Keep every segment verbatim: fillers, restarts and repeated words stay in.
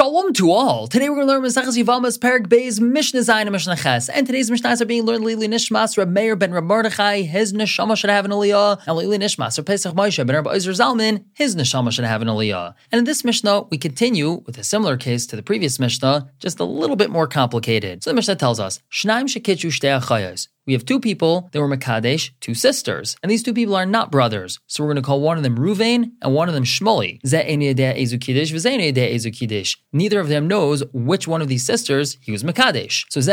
Shalom to all. Today we're going to learn Maseches Yevamos Perek Beis Mishnah Zayin and Mishnah Ches. And today's Mishnahs are being learned Lili Nishmas Reb Meir ben Reb Mordechai. His neshama should have an aliyah. And Lili Nishmas Reb Pesach Moshe ben Reb Ozer Zalman. His neshama should have an aliyah. And in this Mishnah, we continue with a similar case to the previous Mishnah, just a little bit more complicated. So the Mishnah tells us, Shnaim shekitchu shtei achayos. We have two people that were Mekadesh, two sisters. And these two people are not brothers. So we're going to call one of them Ruvain and one of them Shmoli. Neither of them knows which one of these sisters he was Mekadesh. So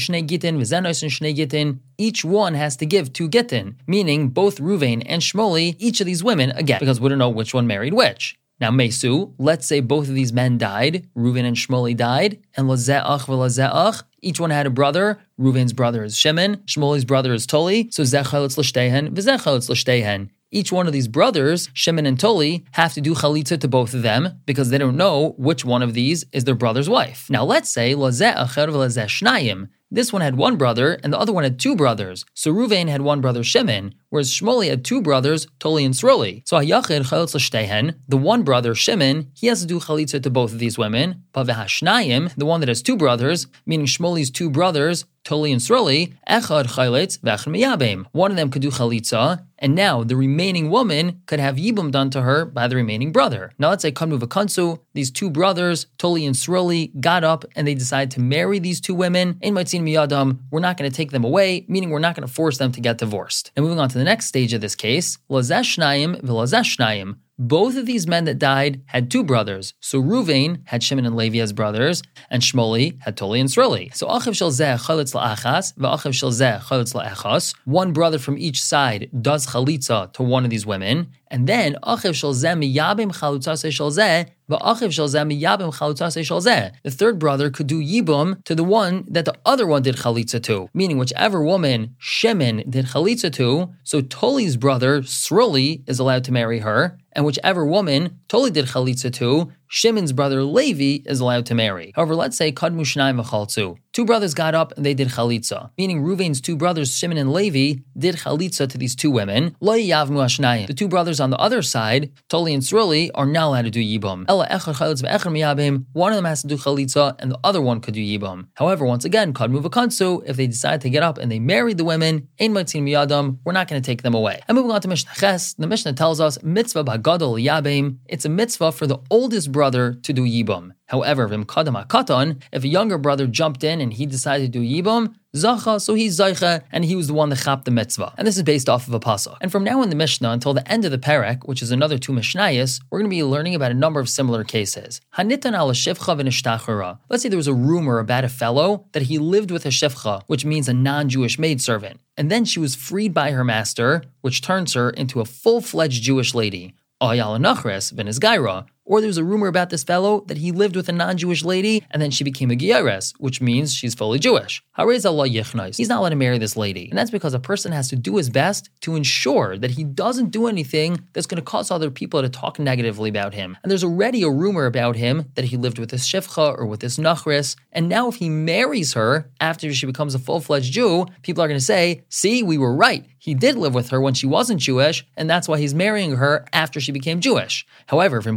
each one has to give two Gittin, meaning both Ruvain and Shmoli, each of these women, again, because we don't know which one married which. Now, Mesu, let's say both of these men died, Reuven and Shmoli died, and Lazeach v'Lazeach, each one had a brother. Reuven's brother is Shimon, Shmoli's brother is Toli, so Zeh chalitz l'shteihen, v'Zeh chalitz l'shteihen. Each one of these brothers, Shimon and Toli, have to do chalitza to both of them because they don't know which one of these is their brother's wife. Now, let's say Lazeh acher v'Lazeh shnayim. This one had one brother, and the other one had two brothers. So Ruvain had one brother, Shimon, whereas Shmoli had two brothers, Toli and Sroli. So Hayachid chalitz l'shteihen, the one brother, Shimon, he has to do chalitza to both of these women. But v'hashnayim, the one that has two brothers, meaning Shmoli's two brothers, Toli and Sroli, echad chalitz v'echad miyabim. One of them could do chalitza, and now the remaining woman could have yibum done to her by the remaining brother. Now let's say kamnu v'kansu, these two brothers, Toli and Sroli, got up and they decided to marry these two women. Ein maitzin miyadam, we're not going to take them away, meaning we're not going to force them to get divorced. And moving on to the next stage of this case, lazeh shnayim v'lazeh shnayim. Both of these men that died had two brothers. So Ruvain had Shimon and Levi as brothers, and Shmoli had Toli and Sroli. So achiv shel zeh chalitz la'achas, v'achiv shel zeh chalitz la'echas. One brother from each side does chalitza to one of these women, and then achiv shel zeh miyabim chalutzase shel zeh, v'achiv shel zeh miyabim chalutzase shel zeh. The third brother could do yibum to the one that the other one did chalitza to, meaning whichever woman Shimon did chalitza to, so Toli's brother Sroli is allowed to marry her, and whichever woman Toli did chalitza to, Shimon's brother Levi is allowed to marry. However, let's say kadmu shnayim v'chaltzu. Two brothers got up and they did chalitza, meaning Ruvain's two brothers Shimon and Levi did chalitza to these two women. Lo yavmu hashnayim. The two brothers on the other side, Toli and Sroli, are not allowed to do yibum. Ela echad chalitz v'echad miyabim. One of them has to do chalitza and the other one could do yibum. However, once again, kadmu v'kansu, if they decide to get up and they married the women, ein maitzin miyadam, we're not going to take them away. And moving on to Mishnah Ches, the Mishnah tells us mitzvah b'gadol yabim. It's a mitzvah for the oldest brother to do yibum. However, v'mkadam hakaton, if a younger brother jumped in and he decided to do yibum, zacha, so he's zaycha, and he was the one that chapped the mitzvah. And this is based off of a pasuk. And from now in the Mishnah until the end of the Perek, which is another two Mishnayos, we're going to be learning about a number of similar cases. Hanitan ala shivcha v'nishtachara. Let's say there was a rumor about a fellow that he lived with a shivcha, which means a non-Jewish maidservant. And then she was freed by her master, which turns her into a full-fledged Jewish lady. Ayala nachres v'nizgaira. Or there was a rumor about this fellow that he lived with a non-Jewish lady and then she became a Gyares, which means she's fully Jewish. Harez Allah Yichnais. He's not allowed to marry this lady. And that's because a person has to do his best to ensure that he doesn't do anything that's going to cause other people to talk negatively about him. And there's already a rumor about him that he lived with this Shivcha or with this Nachris. And now if he marries her after she becomes a full-fledged Jew, people are going to say, see, we were right. He did live with her when she wasn't Jewish, and that's why he's marrying her after she became Jewish. However, if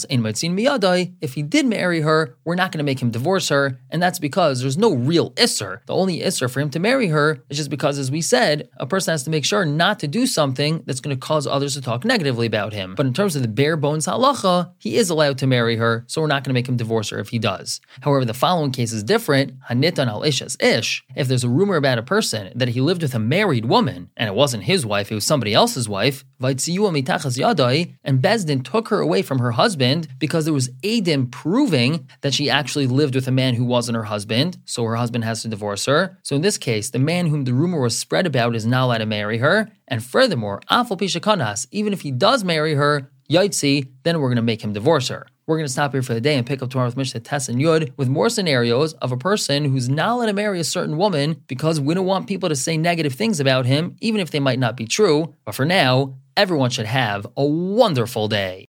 if he did marry her, we're not going to make him divorce her, and that's because there's no real isser. The only isser for him to marry her is just because, as we said, a person has to make sure not to do something that's going to cause others to talk negatively about him. But in terms of the bare bones halacha, he is allowed to marry her, so we're not going to make him divorce her if he does. However, the following case is different. Hanitan al ishas ish. If there's a rumor about a person that he lived with a married woman, and it wasn't his wife, it was somebody else's wife, and Bezdin took her away from her husband because there was Eidim proving that she actually lived with a man who wasn't her husband, so her husband has to divorce her. So in this case, the man whom the rumor was spread about is not allowed to marry her. And furthermore, Afal Pishakanas, even if he does marry her, Yaitzi, then we're going to make him divorce her. We're going to stop here for the day and pick up tomorrow with Mishnah Tes and Yud with more scenarios of a person who's not allowed to marry a certain woman because we don't want people to say negative things about him, even if they might not be true. But for now, everyone should have a wonderful day.